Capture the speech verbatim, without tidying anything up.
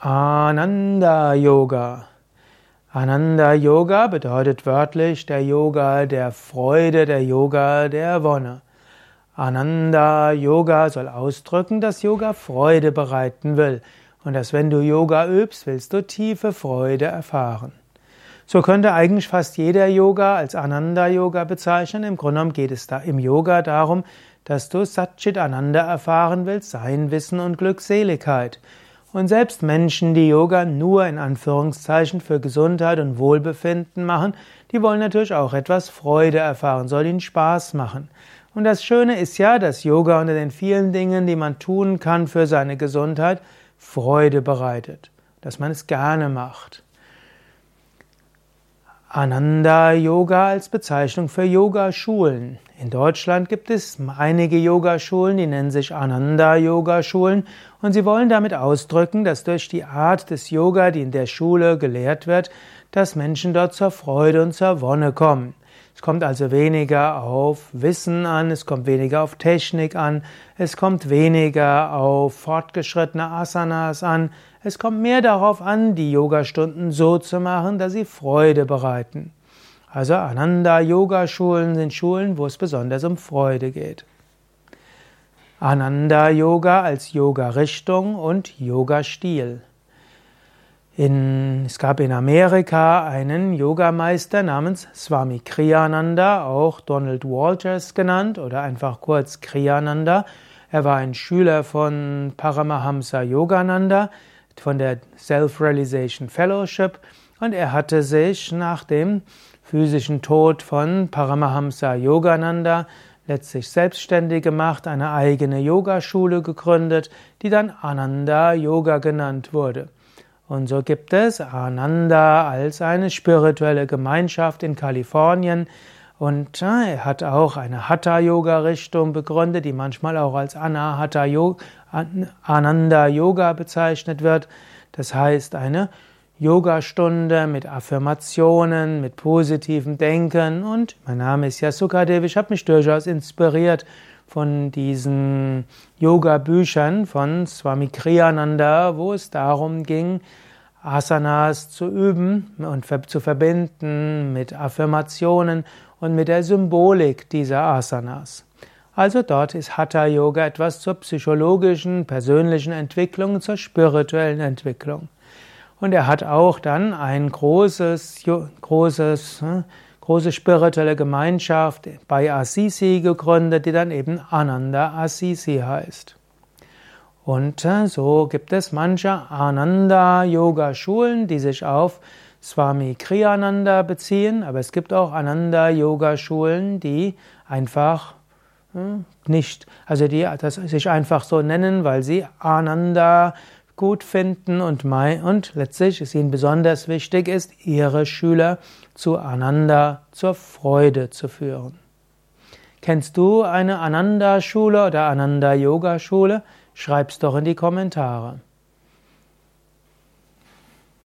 Ananda Yoga. Ananda Yoga bedeutet wörtlich der Yoga der Freude, der Yoga der Wonne. Ananda Yoga soll ausdrücken, dass Yoga Freude bereiten will und dass wenn du Yoga übst, willst du tiefe Freude erfahren. So könnte eigentlich fast jeder Yoga als Ananda Yoga bezeichnen. Im Grunde genommen geht es da im Yoga darum, dass du Satchit Ananda erfahren willst, Sein, Wissen und Glückseligkeit. Und selbst Menschen, die Yoga nur in Anführungszeichen für Gesundheit und Wohlbefinden machen, die wollen natürlich auch etwas Freude erfahren, soll ihnen Spaß machen. Und das Schöne ist ja, dass Yoga unter den vielen Dingen, die man tun kann für seine Gesundheit, Freude bereitet, dass man es gerne macht. Ananda Yoga als Bezeichnung für Yogaschulen. In Deutschland gibt es einige Yogaschulen, die nennen sich Ananda Yogaschulen und sie wollen damit ausdrücken, dass durch die Art des Yoga, die in der Schule gelehrt wird, dass Menschen dort zur Freude und zur Wonne kommen. Es kommt also weniger auf Wissen an, es kommt weniger auf Technik an, es kommt weniger auf fortgeschrittene Asanas an, es kommt mehr darauf an, die Yogastunden so zu machen, dass sie Freude bereiten. Also Ananda Yoga Schulen sind Schulen, wo es besonders um Freude geht. Ananda Yoga als Yoga-Richtung und Yoga-Stil. In, es gab in Amerika einen Yogameister namens Swami Kriyananda, auch Donald Walters genannt oder einfach kurz Kriyananda. Er war ein Schüler von Paramahamsa Yogananda, von der Self-Realization Fellowship und er hatte sich nach dem physischen Tod von Paramahamsa Yogananda letztlich selbstständig gemacht, eine eigene Yogaschule gegründet, die dann Ananda Yoga genannt wurde. Und so gibt es Ananda als eine spirituelle Gemeinschaft in Kalifornien und er hat auch eine Hatha-Yoga-Richtung begründet, die manchmal auch als Anahata Yoga, Ananda Yoga bezeichnet wird. Das heißt eine Yogastunde mit Affirmationen, mit positivem Denken und mein Name ist ja Sukadev, ich habe mich durchaus inspiriert von diesen Yoga-Büchern von Swami Kriyananda, wo es darum ging, Asanas zu üben und zu verbinden mit Affirmationen und mit der Symbolik dieser Asanas. Also dort ist Hatha Yoga etwas zur psychologischen, persönlichen Entwicklung, zur spirituellen Entwicklung. Und er hat auch dann ein großes, großes, große spirituelle Gemeinschaft bei Assisi gegründet, die dann eben Ananda Assisi heißt. Und so gibt es manche Ananda Yoga Schulen, die sich auf Swami Kriyananda beziehen, aber es gibt auch Ananda Yoga Schulen, die einfach nicht, also die das sich einfach so nennen, weil sie Ananda gut finden und, mein, und letztlich es ihnen besonders wichtig ist, ihre Schüler zu Ananda, zur Freude zu führen. Kennst du eine Ananda-Schule oder Ananda-Yoga-Schule? Schreib's doch in die Kommentare.